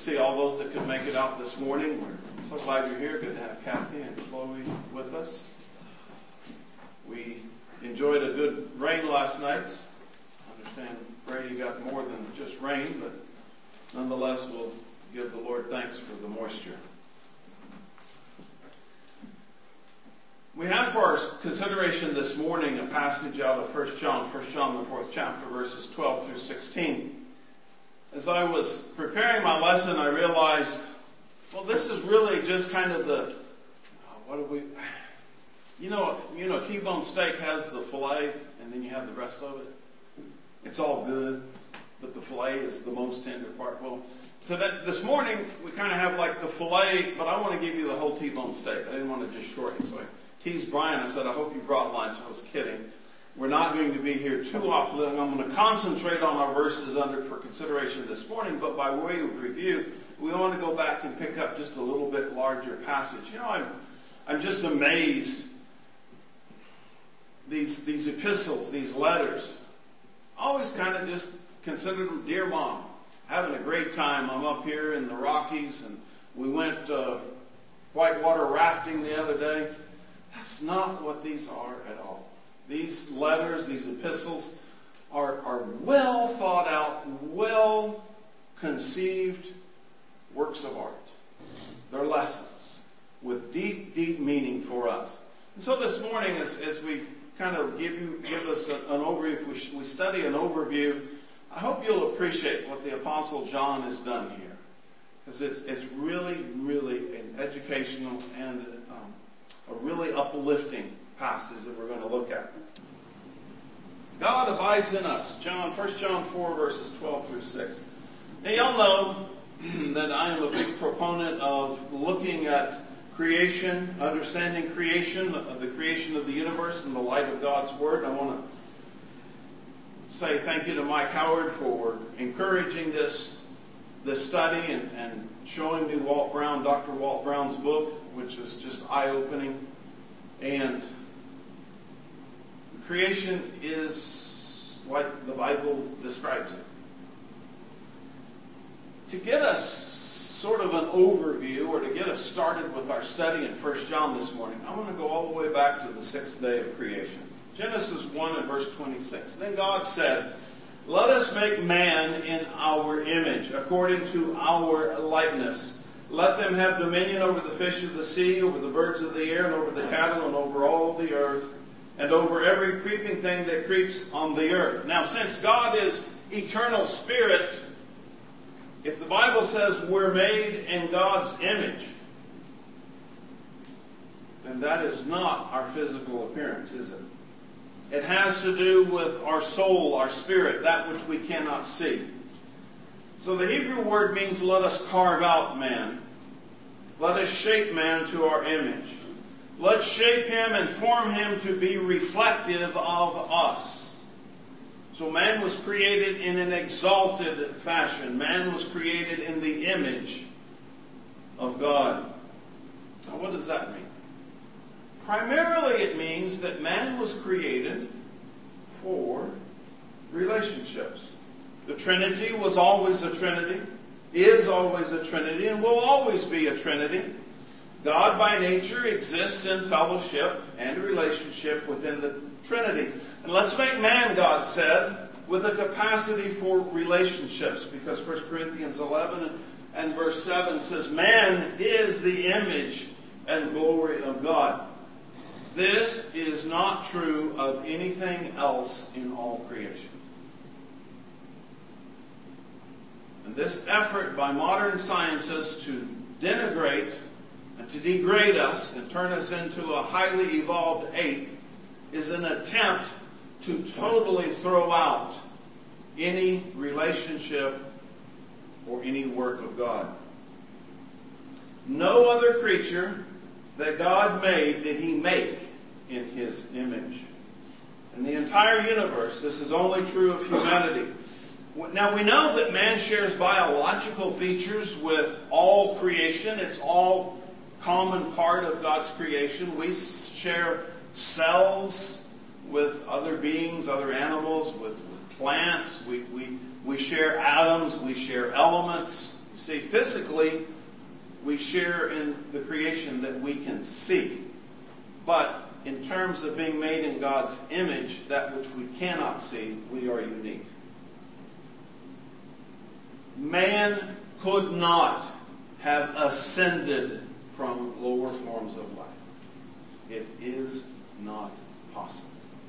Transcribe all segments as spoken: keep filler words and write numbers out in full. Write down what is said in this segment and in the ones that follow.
see all those that could make it out this morning. We're so glad you're here. Good to have Kathy and Chloe with us. We enjoyed a good rain last night. I understand Brady got more than just rain, but nonetheless, we'll give the Lord thanks for the moisture. We have for our consideration this morning a passage out of First John, First John, the fourth chapter, verses twelve through sixteen. As I was preparing my lesson, I realized, well, this is really just kind of the, what do we, you know, you know, T-bone steak has the fillet, and then you have the rest of it. It's all good, but the fillet is the most tender part. Well, so that this morning we kind of have like the fillet, but I want to give you the whole T-bone steak. I didn't want to just shorten, so I teased Brian. I said, I hope you brought lunch. I was kidding. We're not going to be here too often. I'm going to concentrate on our verses under for consideration this morning, but by way of review, we want to go back and pick up just a little bit larger passage. You know, I'm I'm just amazed. These these epistles, these letters, I always kind of just considered them, dear Mom, having a great time. I'm up here in the Rockies, and we went uh, whitewater rafting the other day. That's not what these are at all. These letters, these epistles are, are well thought out, well conceived works of art. They're lessons with deep, deep meaning for us. And so this morning, as, as we kind of give you, give us an, an overview, if we, we study an overview, I hope you'll appreciate what the Apostle John has done here. Because it's, it's really, really an educational and um, a really uplifting passage that we're going to look at. God abides in us. John, First John four, verses twelve through six. Now, y'all know that I am a big proponent of looking at creation, understanding creation, the creation of the universe in the light of God's Word. I want to say thank you to Mike Howard for encouraging this, this study and, and showing me Walt Brown, Doctor Walt Brown's book, which is just eye-opening. And creation is like the Bible describes it. To get us sort of an overview, or to get us started with our study in First John this morning, I want to go all the way back to the sixth day of creation. Genesis one and verse twenty-six. Then God said, let us make man in our image, according to our likeness. Let them have dominion over the fish of the sea, over the birds of the air, and over the cattle, and over all the earth, and over every creeping thing that creeps on the earth. Now, since God is eternal spirit, if the Bible says we're made in God's image, then that is not our physical appearance, is it? It has to do with our soul, our spirit, that which we cannot see. So the Hebrew word means let us carve out man. Let us shape man to our image. Let's shape him and form him to be reflective of us. So man was created in an exalted fashion. Man was created in the image of God. Now what does that mean? Primarily it means that man was created for relationships. The Trinity was always a Trinity, is always a Trinity, and will always be a Trinity. God by nature exists in fellowship and relationship within the Trinity. And let's make man, God said, with a capacity for relationships, because First Corinthians eleven and verse seven says, man is the image and glory of God. This is not true of anything else in all creation. And this effort by modern scientists to denigrate and to degrade us and turn us into a highly evolved ape is an attempt to totally throw out any relationship or any work of God. No other creature that God made did He make in His image. In the entire universe, this is only true of humanity. Now we know that man shares biological features with all creation. It's all common part of God's creation. We share cells with other beings, other animals, with, with plants. We, we, we share atoms. We share elements. You See, physically, we share in the creation that we can see. But in terms of being made in God's image, that which we cannot see, we are unique. Man could not have ascended from lower forms of life. It is not possible.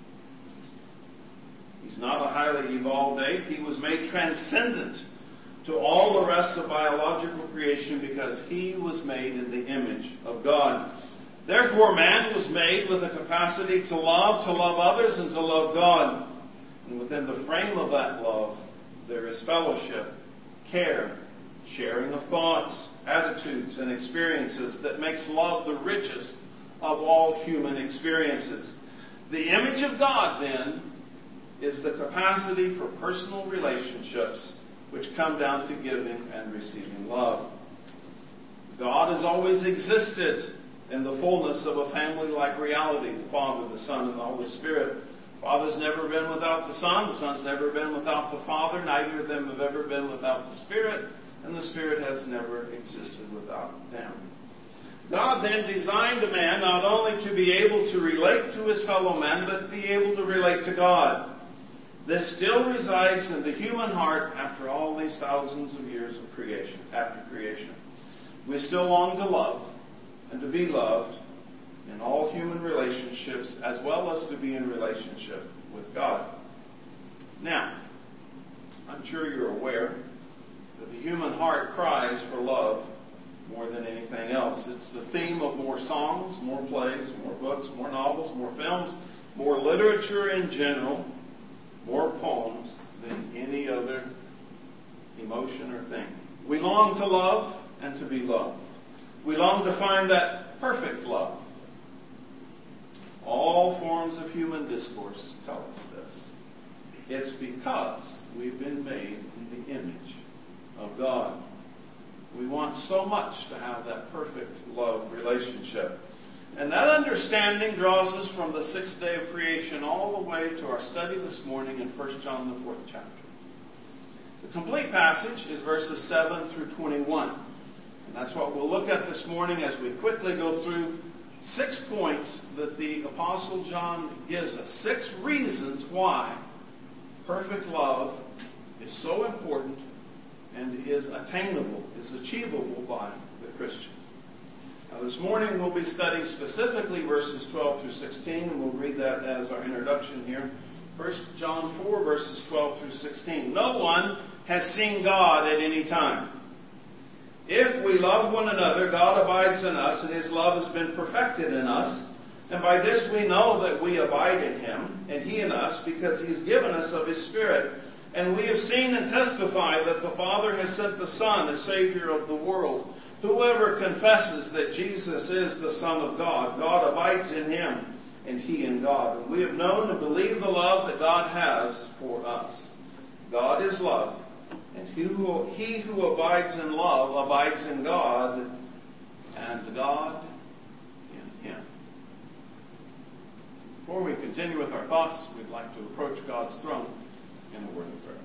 He's not a highly evolved ape. He was made transcendent to all the rest of biological creation because he was made in the image of God. Therefore, man was made with the capacity to love, to love others, and to love God. And within the frame of that love, there is fellowship, care, sharing of thoughts, attitudes, and experiences that makes love the richest of all human experiences. The image of God, then, is the capacity for personal relationships which come down to giving and receiving love. God has always existed in the fullness of a family-like reality, the Father, the Son, and the Holy Spirit. The Father's never been without the Son, the Son's never been without the Father, neither of them have ever been without the Spirit, and the Spirit has never existed without them. God then designed a man not only to be able to relate to his fellow men, but be able to relate to God. This still resides in the human heart after all these thousands of years of creation, after creation. We still long to love and to be loved in all human relationships, as well as to be in relationship with God. Now, I'm sure you're aware that the human heart cries for love more than anything else. It's the theme of more songs, more plays, more books, more novels, more films, more literature in general, more poems than any other emotion or thing. We long to love and to be loved. We long to find that perfect love. All forms of human discourse tell us this. It's because we've been made in the image of God. We want so much to have that perfect love relationship. And that understanding draws us from the sixth day of creation all the way to our study this morning in First John, the fourth chapter. The complete passage is verses seven through twenty-one. And that's what we'll look at this morning as we quickly go through six points that the Apostle John gives us. Six reasons why perfect love is so important and is attainable, is achievable by the Christian. Now this morning we'll be studying specifically verses twelve through sixteen, and we'll read that as our introduction here. First John four, verses twelve through sixteen. No one has seen God at any time. If we love one another, God abides in us, and his love has been perfected in us. And by this we know that we abide in him, and he in us, because he has given us of his Spirit. And we have seen and testify that the Father has sent the Son as Savior of the world. Whoever confesses that Jesus is the Son of God, God abides in him, and he in God. And we have known and believed the love that God has for us. God is love, and he who, he who abides in love abides in God, and God in him. Before we continue with our thoughts, we'd like to approach God's throne in a word of prayer.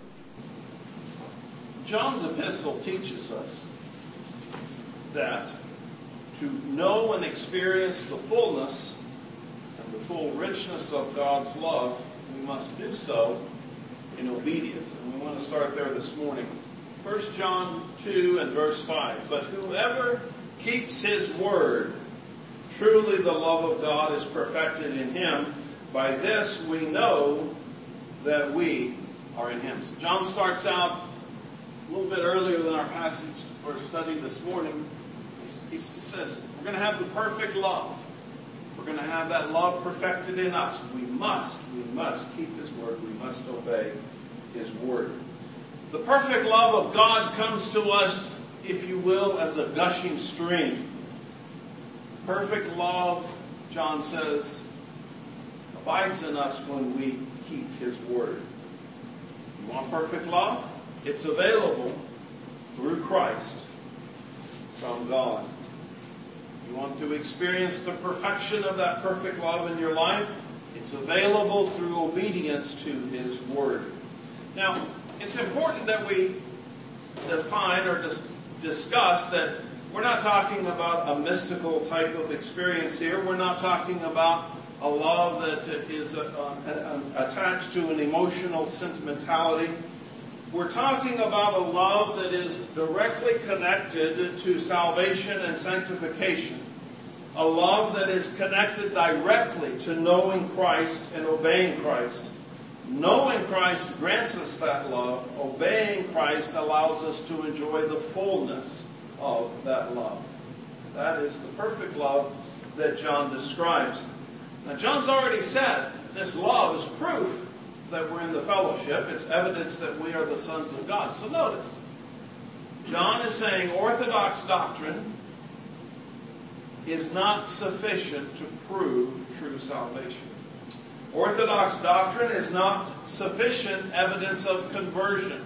John's epistle teaches us that to know and experience the fullness and the full richness of God's love, we must do so in obedience. And we want to start there this morning. First John two and verse five. But whoever keeps his word, truly the love of God is perfected in him. By this we know that we are in him. So John starts out a little bit earlier than our passage for study this morning. He says, if we're going to have the perfect love, we're going to have that love perfected in us, we must, we must keep his word. We must obey his word. The perfect love of God comes to us, if you will, as a gushing stream. Perfect love, John says, abides in us when we keep his word. You want perfect love? It's available through Christ from God. You want to experience the perfection of that perfect love in your life? It's available through obedience to his word. Now, it's important that we define or just discussed that we're not talking about a mystical type of experience here. We're not talking about a love that is uh, uh, attached to an emotional sentimentality. We're talking about a love that is directly connected to salvation and sanctification. A love that is connected directly to knowing Christ and obeying Christ. Knowing Christ grants us that love. Obeying Christ allows us to enjoy the fullness of that love. That is the perfect love that John describes. Now, John's already said this love is proof that we're in the fellowship. It's evidence that we are the sons of God. So notice, John is saying orthodox doctrine is not sufficient to prove true salvation. Orthodox doctrine is not sufficient evidence of conversion.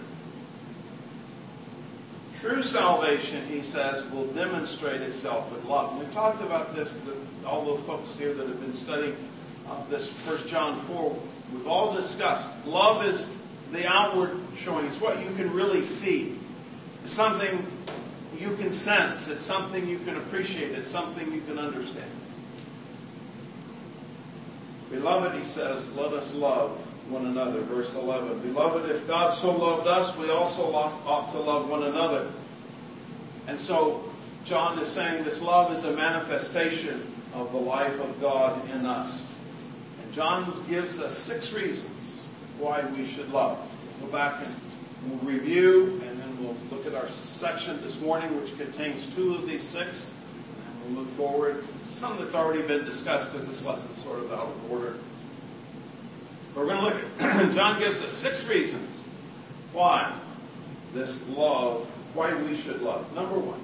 True salvation, he says, will demonstrate itself in love. And we've talked about this, the, all the folks here that have been studying uh, this First John four. We've all discussed. Love is the outward showing. It's what you can really see. It's something you can sense. It's something you can appreciate. It's something you can understand. Beloved, he says, let us love one another. Verse eleven. Beloved, if God so loved us, we also ought to love one another. And so, John is saying this love is a manifestation of the life of God in us. And John gives us six reasons why we should love. We'll go back and we'll review, and then we'll look at our section this morning, which contains two of these six. And we'll move forward. Some that's already been discussed because this lesson's sort of out of order. But we're going to look at, John gives us six reasons why this love, why we should love. Number one,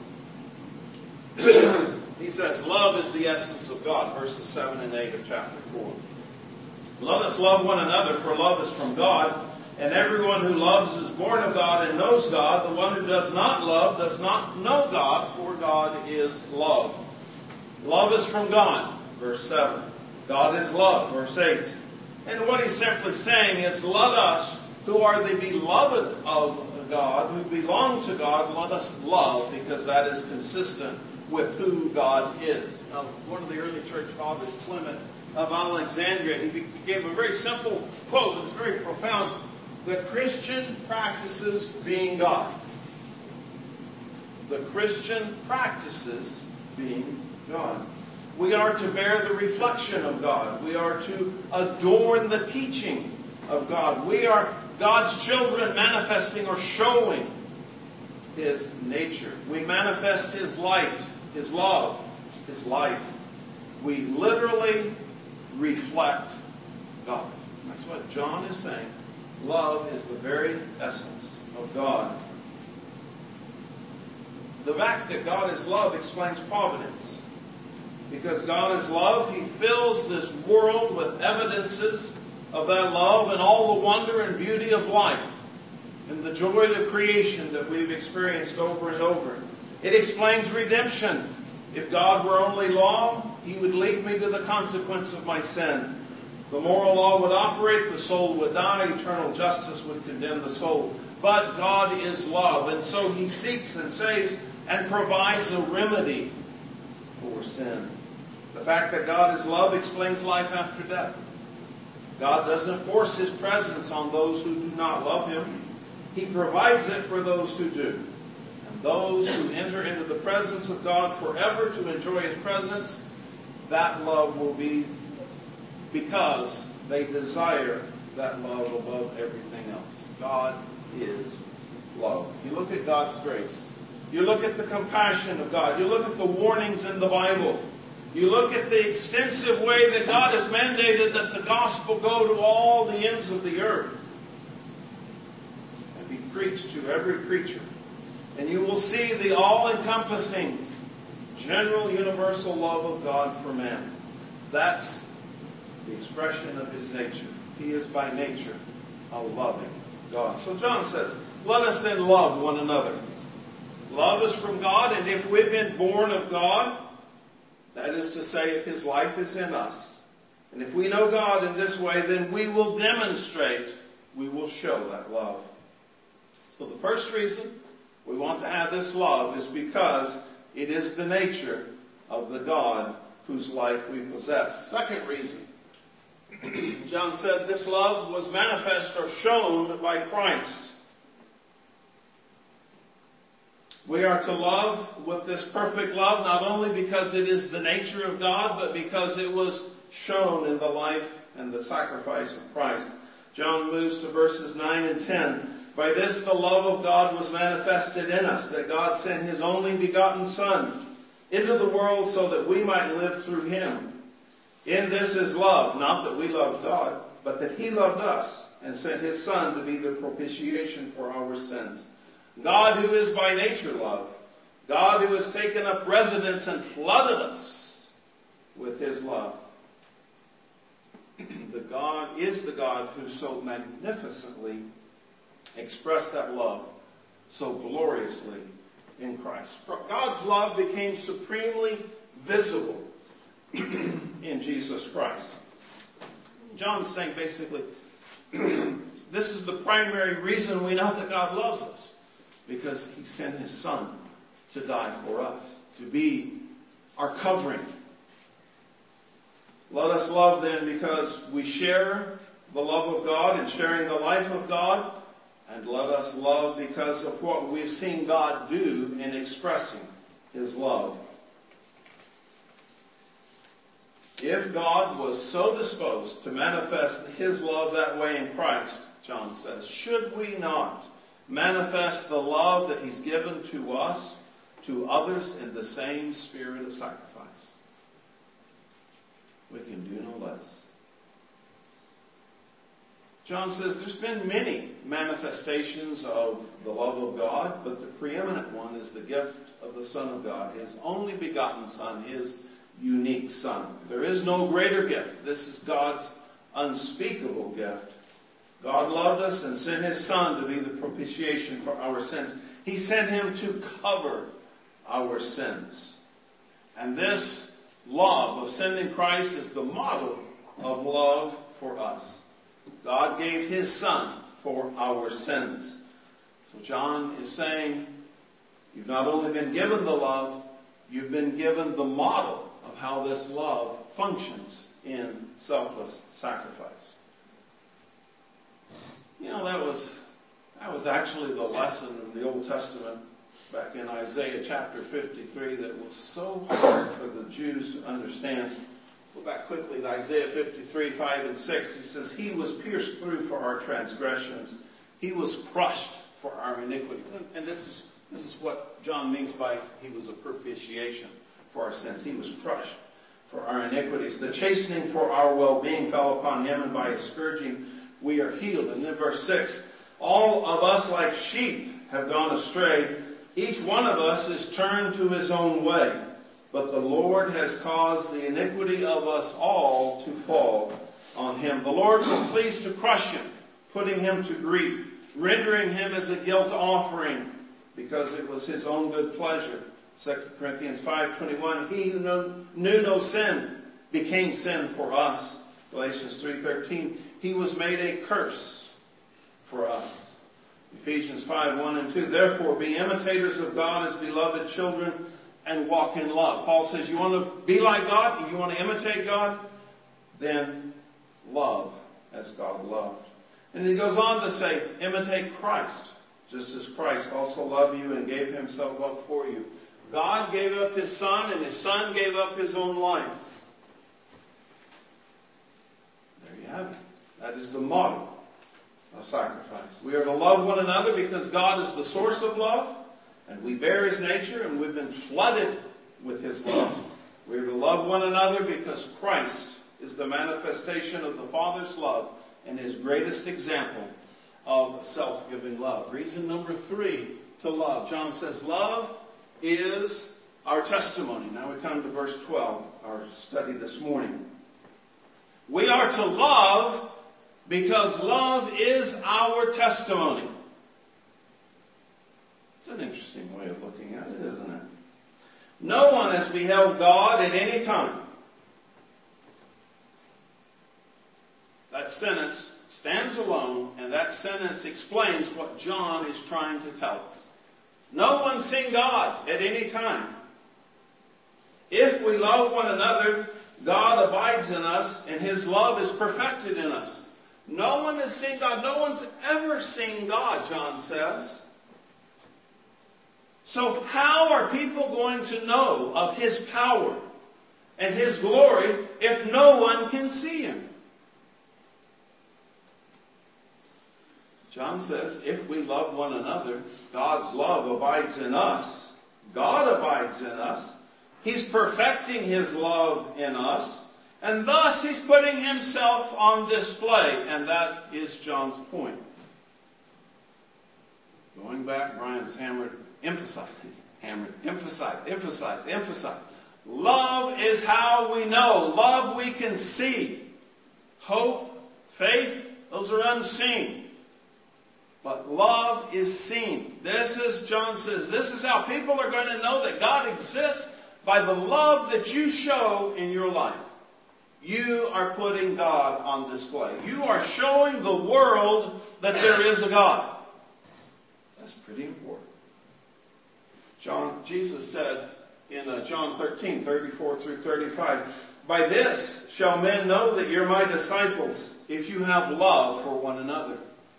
he says, love is the essence of God, verses seven and eight of chapter four. Let us love one another, for love is from God, and everyone who loves is born of God and knows God. The one who does not love does not know God, for God is love. Love is from God, verse seven. God is love, verse eight. And what he's simply saying is, let us, who are the beloved of God, who belong to God, let us love, because that is consistent with who God is. Now, one of the early church fathers, Clement of Alexandria, he gave a very simple quote. It's very profound. The Christian practices being God. The Christian practices being God. We are to bear the reflection of God. We are to adorn the teaching of God. We are God's children manifesting or showing His nature. We manifest His light, His love, His life. We literally reflect God. That's what John is saying. Love is the very essence of God. The fact that God is love explains providence. Because God is love, He fills this world with evidences of that love and all the wonder and beauty of life and the joy of creation that we've experienced over and over. It explains redemption. If God were only law, He would lead me to the consequence of my sin. The moral law would operate, the soul would die, eternal justice would condemn the soul. But God is love, and so He seeks and saves and provides a remedy for sin. The fact that God is love explains life after death. God doesn't force His presence on those who do not love Him. He provides it for those who do. And those who enter into the presence of God forever to enjoy His presence, that love will be because they desire that love above everything else. God is love. You look at God's grace. You look at the compassion of God. You look at the warnings in the Bible. You look at the extensive way that God has mandated that the gospel go to all the ends of the earth and be preached to every creature. And you will see the all-encompassing, general, universal love of God for man. That's the expression of His nature. He is by nature a loving God. So John says, let us then love one another. Love is from God, and if we've been born of God, that is to say, if His life is in us, and if we know God in this way, then we will demonstrate, we will show that love. So the first reason we want to have this love is because it is the nature of the God whose life we possess. Second reason, John said this love was manifest or shown by Christ. We are to love with this perfect love not only because it is the nature of God, but because it was shown in the life and the sacrifice of Christ. John moves to verses nine and ten. By this the love of God was manifested in us, that God sent his only begotten Son into the world so that we might live through him. In this is love, not that we loved God, but that he loved us and sent his Son to be the propitiation for our sins. God, who is by nature love, God who has taken up residence and flooded us with his love. The God is the God who so magnificently expressed that love so gloriously in Christ. God's love became supremely visible in Jesus Christ. John's saying basically, this is the primary reason we know that God loves us. Because he sent his Son to die for us, to be our covering. Let us love then because we share the love of God and sharing the life of God. And let us love because of what we've seen God do in expressing his love. If God was so disposed to manifest his love that way in Christ, John says, should we not manifest the love that he's given to us, to others in the same spirit of sacrifice? We can do no less. John says there's been many manifestations of the love of God, but the preeminent one is the gift of the Son of God, his only begotten Son, his unique Son. There is no greater gift. This is God's unspeakable gift. God loved us and sent his Son to be the propitiation for our sins. He sent him to cover our sins. And this love of sending Christ is the model of love for us. God gave his Son for our sins. So John is saying, you've not only been given the love, you've been given the model of how this love functions in selfless sacrifice. You know, that was that was actually the lesson in the Old Testament back in Isaiah chapter fifty-three that was so hard for the Jews to understand. Go back quickly to Isaiah fifty-three, five and six. He says, he was pierced through for our transgressions. He was crushed for our iniquities. And this is, this is what John means by he was a propitiation for our sins. He was crushed for our iniquities. The chastening for our well-being fell upon him, and by his scourging we are healed. And then verse six, all of us like sheep have gone astray. Each one of us is turned to his own way. But the Lord has caused the iniquity of us all to fall on him. The Lord was pleased to crush him, putting him to grief, rendering him as a guilt offering, because it was his own good pleasure. Second Corinthians five twenty-one, he who knew no sin became sin for us. Galatians three thirteen, he was made a curse for us. Ephesians five one and two, therefore be imitators of God as beloved children and walk in love. Paul says, you want to be like God? You want to imitate God? Then love as God loved. And he goes on to say, imitate Christ, just as Christ also loved you and gave himself up for you. God gave up his Son, and his Son gave up his own life. There you have it. That is the model of sacrifice. We are to love one another because God is the source of love, and we bear his nature, and we've been flooded with his love. We are to love one another because Christ is the manifestation of the Father's love and his greatest example of self-giving love. Reason number three to love. John says, love is our testimony. Now we come to verse twelve, our study this morning. We are to love because love is our testimony. It's an interesting way of looking at it, isn't it? No one has beheld God at any time. That sentence stands alone, and that sentence explains what John is trying to tell us. No one's seen God at any time. If we love one another, God abides in us, and His love is perfected in us. No one has seen God. No one's ever seen God, John says. So how are people going to know of His power and His glory if no one can see Him? John says, if we love one another, God's love abides in us. God abides in us. He's perfecting His love in us. And thus He's putting Himself on display. And that is John's point. Going back, Brian's hammered, emphasizing, hammered, emphasize, emphasize, emphasize. Love is how we know. Love we can see. Hope, faith, those are unseen. But love is seen. This is, John says, this is how people are going to know that God exists, by the love that you show in your life. You are putting God on display. You are showing the world that there is a God. That's pretty important. John, Jesus said in uh, John thirteen, thirty-four through thirty-five, by this shall men know that you're my disciples, if you have love for one another.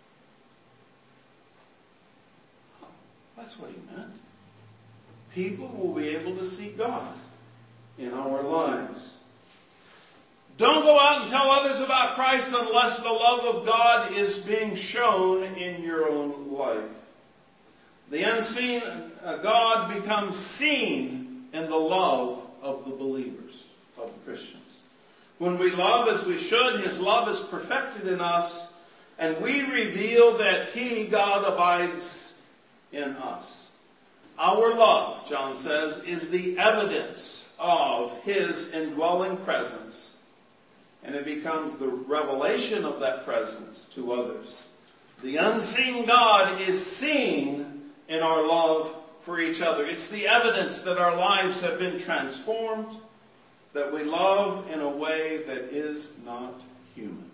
That's what he meant. People will be able to see God in our lives. Don't go out and tell others about Christ unless the love of God is being shown in your own life. The unseen God becomes seen in the love of the believers, of the Christians. When we love as we should, His love is perfected in us, and we reveal that He, God, abides in us. Our love, John says, is the evidence of His indwelling presence, and it becomes the revelation of that presence to others. The unseen God is seen in our love for each other. It's the evidence that our lives have been transformed, that we love in a way that is not human.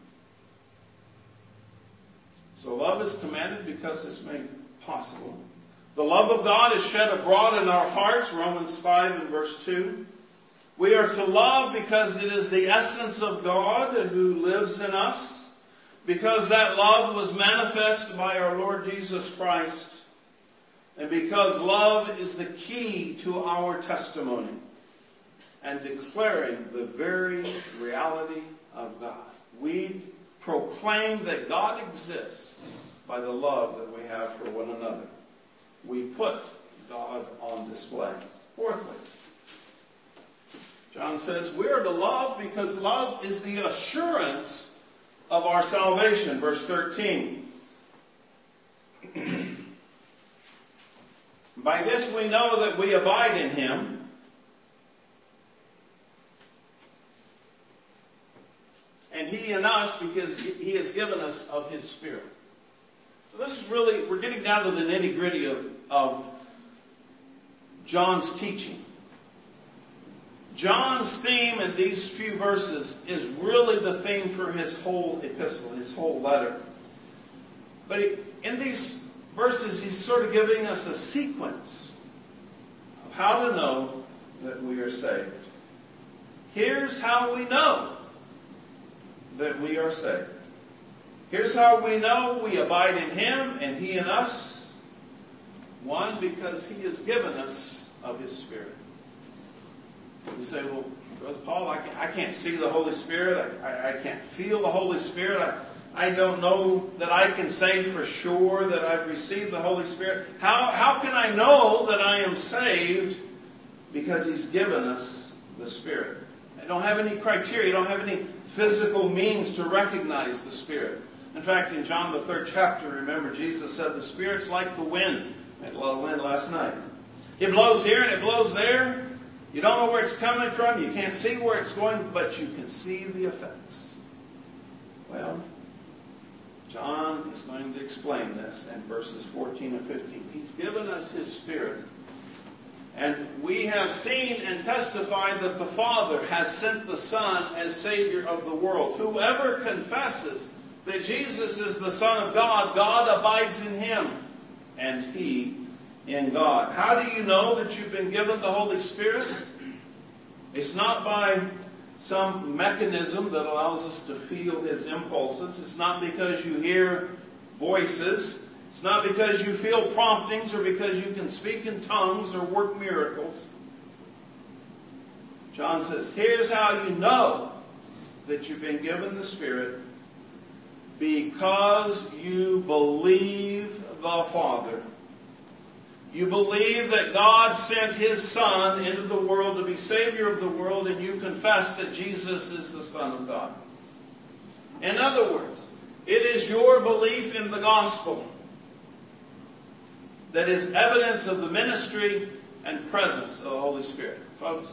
So love is commanded because it's made possible. The love of God is shed abroad in our hearts, Romans five and verse two. We are to love because it is the essence of God who lives in us, because that love was manifest by our Lord Jesus Christ, and because love is the key to our testimony and declaring the very reality of God. We proclaim that God exists by the love that we have for one another. We put God on display. Fourthly, John says we are to love because love is the assurance of our salvation. Verse thirteen. By this we know that we abide in Him, and He in us, because He has given us of His Spirit. So this is really, we're getting down to the nitty-gritty of, of John's teaching. John's theme in these few verses is really the theme for his whole epistle, his whole letter. But he, in these verses, he's sort of giving us a sequence of how to know that we are saved. Here's how we know that we are saved. Here's how we know we abide in Him and He in us. One, because He has given us of His Spirit. You say, well, Brother Paul, I can't, I can't see the Holy Spirit. I, I, I can't feel the Holy Spirit. I, I don't know that I can say for sure that I've received the Holy Spirit. How, how can I know that I am saved? Because He's given us the Spirit. I don't have any criteria. I don't have any physical means to recognize the Spirit. In fact, in John the third chapter, remember, Jesus said the Spirit's like the wind. We had a lot of wind last night. It blows here and it blows there. You don't know where it's coming from. You can't see where it's going, but you can see the effects. Well, John is going to explain this in verses fourteen and fifteen. He's given us His Spirit. And we have seen and testified that the Father has sent the Son as Savior of the world. Whoever confesses that Jesus is the Son of God, God abides in Him, and He in God. How do you know that you've been given the Holy Spirit? It's not by some mechanism that allows us to feel His impulses. It's not because you hear voices. It's not because you feel promptings or because you can speak in tongues or work miracles. John says, here's how you know that you've been given the Spirit: because you believe the Father. You believe that God sent His Son into the world to be Savior of the world, and you confess that Jesus is the Son of God. In other words, it is your belief in the gospel that is evidence of the ministry and presence of the Holy Spirit. Folks,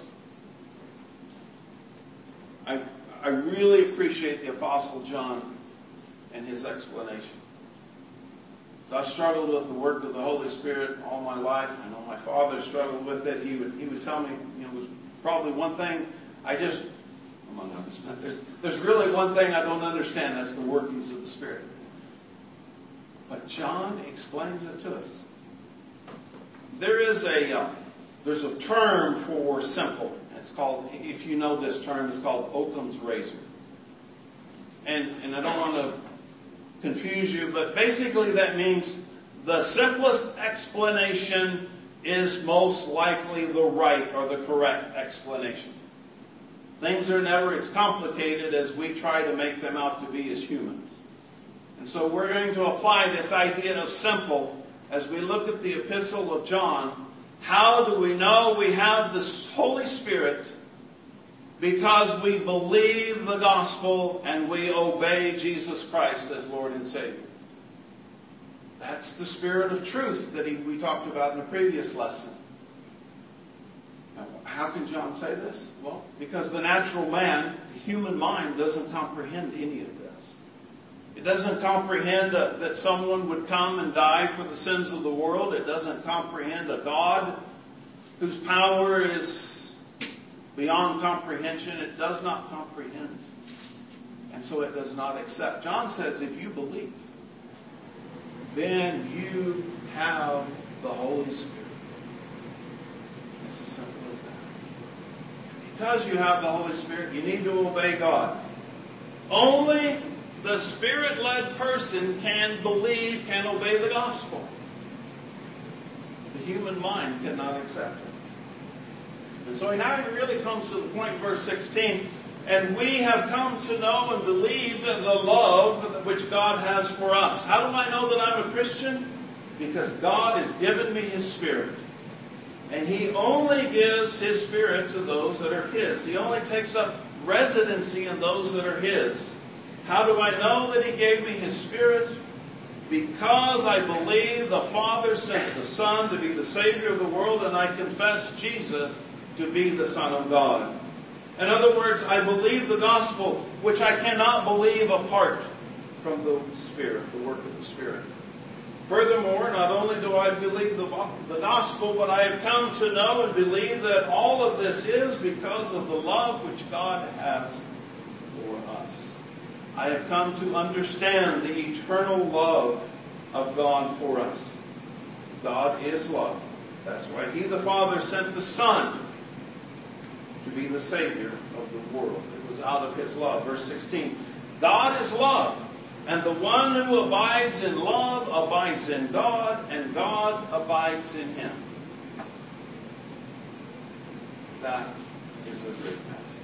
I, I really appreciate the Apostle John and his explanation. So I've struggled with the work of the Holy Spirit all my life. I know my father struggled with it. He would he would tell me, you know, there's probably one thing I just, among others, but there's, there's really one thing I don't understand. That's the workings of the Spirit. But John explains it to us. There is a, uh, there's a term for simple. It's called, if you know this term, it's called Occam's razor. And, and I don't want to confuse you, but basically that means the simplest explanation is most likely the right or the correct explanation. Things are never as complicated as we try to make them out to be as humans. And so we're going to apply this idea of simple as we look at the epistle of John. How do we know we have the Holy Spirit? Because we believe the gospel and we obey Jesus Christ as Lord and Savior. That's the Spirit of truth that he, we talked about in the previous lesson. Now, how can John say this? Well, because the natural man, the human mind, doesn't comprehend any of this. It doesn't comprehend uh, that someone would come and die for the sins of the world. It doesn't comprehend a God whose power is beyond comprehension. It does not comprehend. And so it does not accept. John says if you believe, then you have the Holy Spirit. It's as simple as that. Because you have the Holy Spirit, you need to obey God. Only the Spirit-led person can believe, can obey the gospel. The human mind cannot accept it. And so now it really comes to the point in verse sixteen. And we have come to know and believe the love which God has for us. How do I know that I'm a Christian? Because God has given me His Spirit. And He only gives His Spirit to those that are His. He only takes up residency in those that are His. How do I know that He gave me His Spirit? Because I believe the Father sent the Son to be the Savior of the world, and I confess Jesus to be the Son of God. In other words, I believe the gospel, which I cannot believe apart from the Spirit, the work of the Spirit. Furthermore, not only do I believe the, the gospel, but I have come to know and believe that all of this is because of the love which God has for us. I have come to understand the eternal love of God for us. God is love. That's why He, the Father, sent the Son to be the Savior of the world. It was out of His love. Verse sixteen. God is love, and the one who abides in love abides in God, and God abides in him. That is a great passage.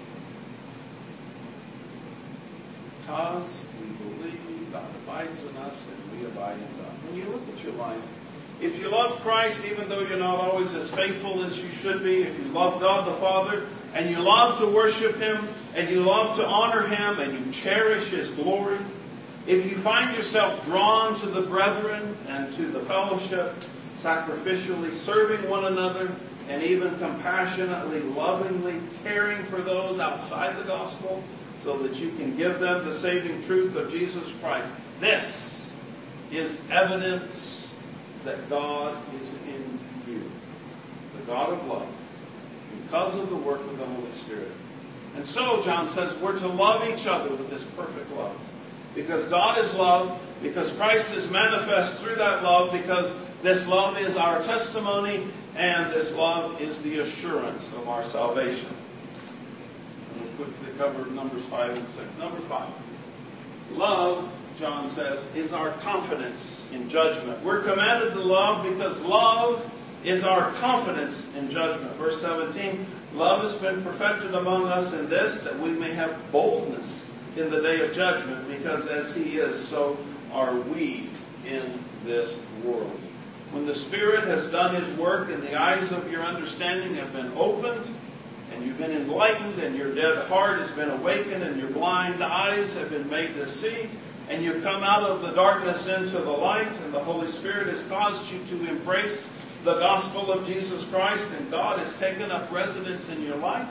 Because we believe God abides in us and we abide in God. When you look at your life, if you love Christ, even though you're not always as faithful as you should be, if you love God the Father, and you love to worship Him, and you love to honor Him, and you cherish His glory, if you find yourself drawn to the brethren and to the fellowship, sacrificially serving one another, and even compassionately, lovingly caring for those outside the gospel, so that you can give them the saving truth of Jesus Christ, this is evidence that God is in you, the God of love, because of the work of the Holy Spirit. And so, John says, we're to love each other with this perfect love. Because God is love, because Christ is manifest through that love, because This love is our testimony, and this love is the assurance of our salvation. We'll quickly cover Numbers five and six. Number five. Love, John says, is our confidence in judgment. We're commanded to love because love is our confidence in judgment. Verse seventeen, love has been perfected among us in this, that we may have boldness in the day of judgment, because as He is, so are we in this world. When the Spirit has done His work and the eyes of your understanding have been opened, and you've been enlightened, and your dead heart has been awakened, and your blind eyes have been made to see, and you've come out of the darkness into the light, and the Holy Spirit has caused you to embrace the gospel of Jesus Christ, and God has taken up residence in your life,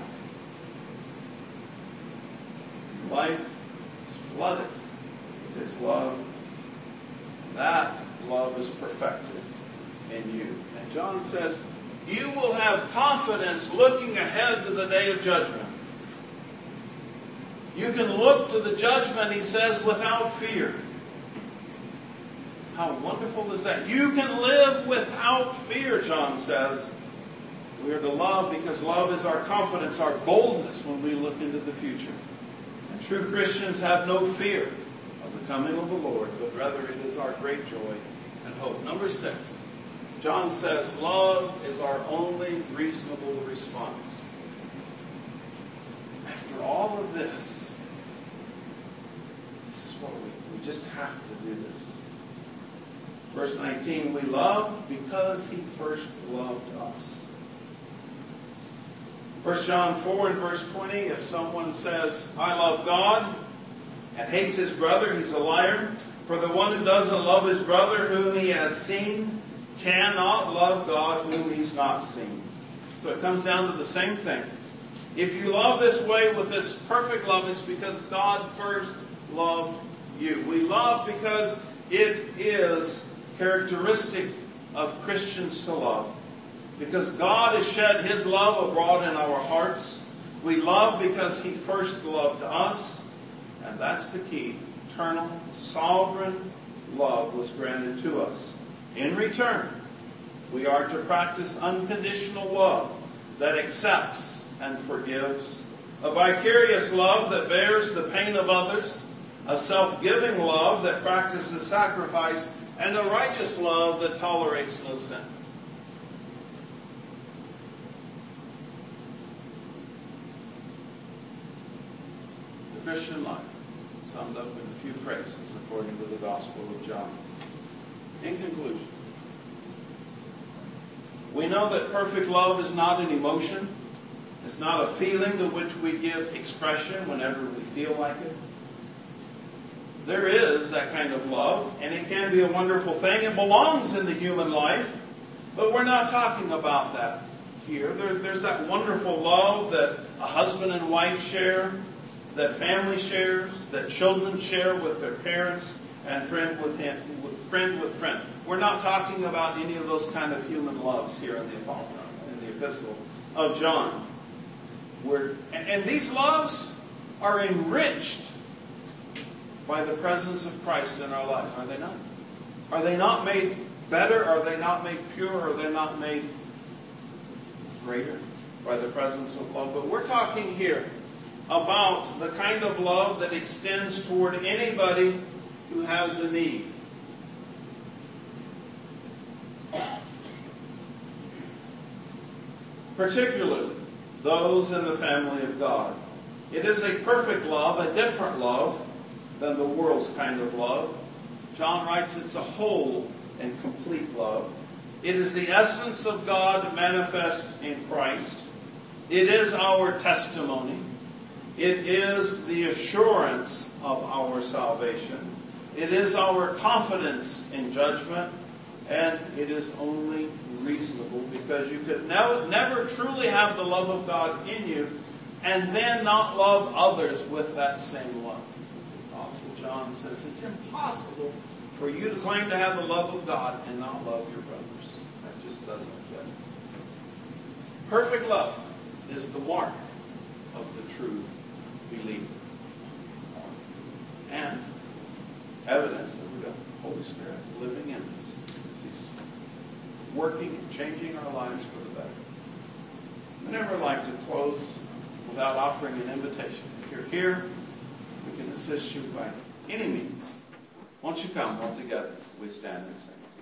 life is flooded with His love. That love is perfected in you. And John says, you will have confidence looking ahead to the day of judgment. You can look to the judgment, he says, without fear. How wonderful is that? You can live without fear, John says. We are to love because love is our confidence, our boldness when we look into the future. And true Christians have no fear of the coming of the Lord, but rather it is our great joy and hope. Number six, John says love is our only reasonable response. After all of this, this is what we, we just have to do this. Verse nineteen, we love because He first loved us. First John four and verse twenty, if someone says, I love God, and hates his brother, he's a liar. For the one who doesn't love his brother whom he has seen cannot love God whom he's not seen. So it comes down to the same thing. If you love this way with this perfect love, it's because God first loved you. We love because it is characteristic of Christians to love. Because God has shed His love abroad in our hearts. We love because He first loved us. And that's the key. Eternal, sovereign love was granted to us. In return, we are to practice unconditional love that accepts and forgives. A vicarious love that bears the pain of others. A self-giving love that practices sacrifice. And a righteous love that tolerates no sin. The Christian life, summed up in a few phrases according to the Gospel of John. In conclusion, we know that perfect love is not an emotion. It's not a feeling to which we give expression whenever we feel like it. There is that kind of love, and it can be a wonderful thing. It belongs in the human life, but we're not talking about that here. There, there's that wonderful love that a husband and wife share, that family shares, that children share with their parents, and friend with him, friend with friend. We're not talking about any of those kind of human loves here in the apostle, in the epistle of John. We're, and, and these loves are enriched by the presence of Christ in our lives, are they not? Are they not made better? Are they not made pure? Are they not made greater by the presence of love? But we're talking here about the kind of love that extends toward anybody who has a need. Particularly those in the family of God. It is a perfect love, a different love than the world's kind of love. John writes it's a whole and complete love. It is the essence of God manifest in Christ. It is our testimony. It is the assurance of our salvation. It is our confidence in judgment. And it is only reasonable because you could never, never truly have the love of God in you and then not love others with that same love. Apostle John says it's impossible for you to claim to have the love of God and not love your brothers. That just doesn't fit. Perfect love is the mark of the true believer. And evidence of the Holy Spirit living in us. working and changing our lives for the better. We never like to close without offering an invitation. If you're here, we can assist you by any means. Won't you come all together? We stand and sing.